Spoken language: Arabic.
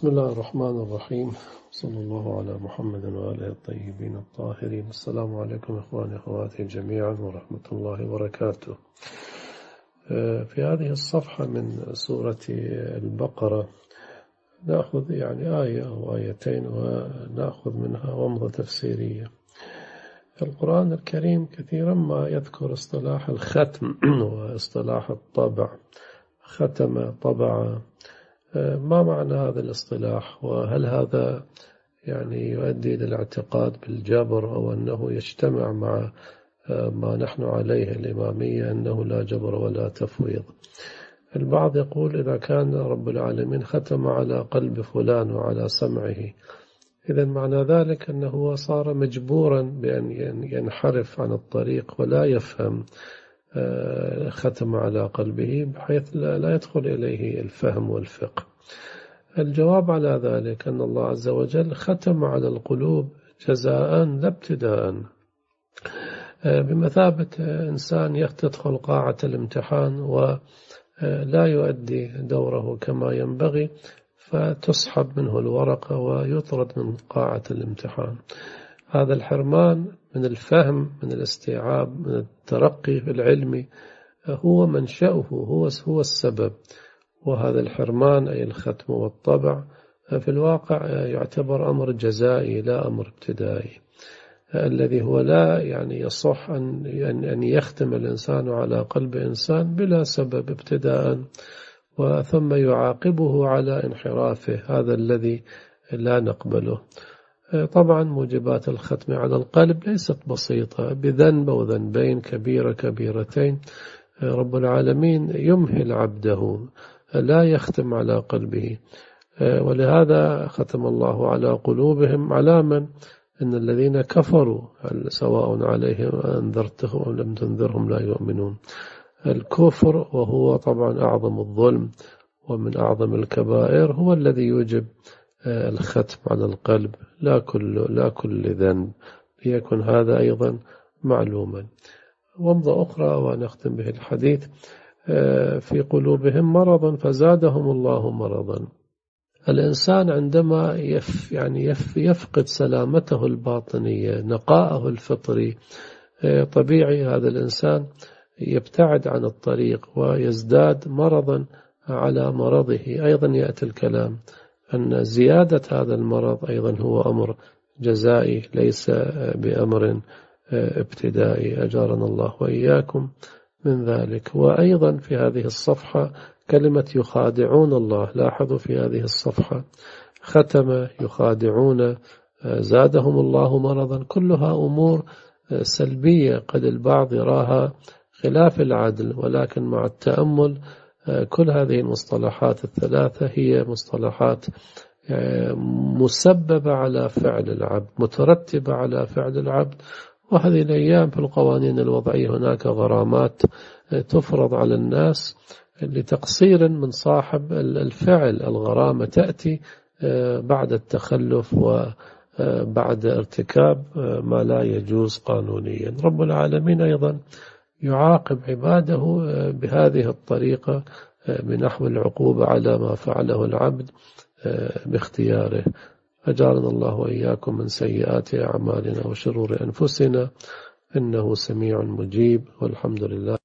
بسم الله الرحمن الرحيم. صلى الله على محمد وآله الطيبين الطاهرين. السلام عليكم إخواني أخواتي جميعا ورحمة الله وبركاته. في هذه الصفحة من سورة البقرة نأخذ آية أو آيتين ونأخذ منها ومضة تفسيرية. القرآن الكريم كثيرا ما يذكر اصطلاح الختم واصطلاح الطبع. ختم، طبع، ما معنى هذا الاصطلاح؟ وهل هذا يؤدي إلى الاعتقاد بالجبر أو أنه يجتمع مع ما نحن عليه الإمامية أنه لا جبر ولا تفويض؟ البعض يقول إذا كان رب العالمين ختم على قلب فلان وعلى سمعه، إذن معنى ذلك أنه صار مجبورا بأن ينحرف عن الطريق ولا يفهم، ختم على قلبه بحيث لا يدخل إليه الفهم والفقه. الجواب على ذلك أن الله عز وجل ختم على القلوب جزاء لا ابتداء، بمثابة إنسان يدخل قاعة الامتحان ولا يؤدي دوره كما ينبغي فتسحب منه الورقة ويطرد من قاعة الامتحان. هذا الحرمان من الفهم، من الاستيعاب، من الترقي في العلم هو منشأه، هو السبب. وهذا الحرمان أي الختم والطبع في الواقع يعتبر أمر جزائي لا أمر ابتدائي، الذي هو لا يصح أن يختم الإنسان على قلب إنسان بلا سبب ابتداء وثم يعاقبه على انحرافه، هذا الذي لا نقبله. طبعا موجبات الختم على القلب ليست بسيطة، بذنب أو ذنبين، كبيرتين، رب العالمين يمهل عبده لا يختم على قلبه، ولهذا ختم الله على قلوبهم علامة إن الذين كفروا سواء عليهم أنذرتهم أو لم تنذرهم لا يؤمنون. الكفر وهو طبعا أعظم الظلم ومن أعظم الكبائر هو الذي يوجب الختم على القلب، لا كل ذنب، ليكن هذا أيضا معلوما. ومضة أخرى ونختم به الحديث: في قلوبهم مرض فزادهم الله مرضا. الإنسان عندما يفقد سلامته الباطنية، نقاءه الفطري، طبيعي هذا الإنسان يبتعد عن الطريق ويزداد مرضا على مرضه. أيضا يأتي الكلام أن زيادة هذا المرض أيضا هو أمر جزائي ليس بأمر ابتدائي، أجارنا الله وإياكم من ذلك. وأيضا في هذه الصفحة كلمة يخادعون الله، لاحظوا في هذه الصفحة ختم، يخادعون، زادهم الله مرضا، كلها أمور سلبية قد البعض يراها خلاف العدل، ولكن مع التأمل كل هذه المصطلحات الثلاثة هي مصطلحات مسببة على فعل العبد، مترتبة على فعل العبد. وهذه الأيام في القوانين الوضعية هناك غرامات تفرض على الناس لتقصير من صاحب الفعل. الغرامة تأتي بعد التخلف وبعد ارتكاب ما لا يجوز قانونيا. رب العالمين أيضا يعاقب عباده بهذه الطريقة بنحو العقوبة على ما فعله العبد باختياره. أجارنا الله وإياكم من سيئات أعمالنا وشرور أنفسنا، إنه سميع مجيب، والحمد لله.